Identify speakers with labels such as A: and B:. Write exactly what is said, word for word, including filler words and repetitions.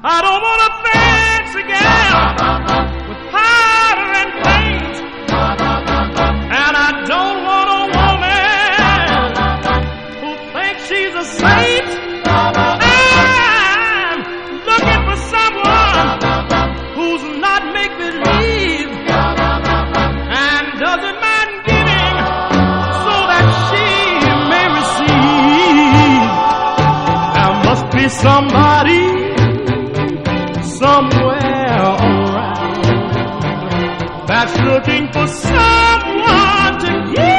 A: I don't want a fancy gal with powder and paint, and I don't want a woman who thinks she's a saint. I'm looking for someone who's not make-believe and doesn't mind giving so that she may receive. There must be somebody somewhere around that's looking for someone to give.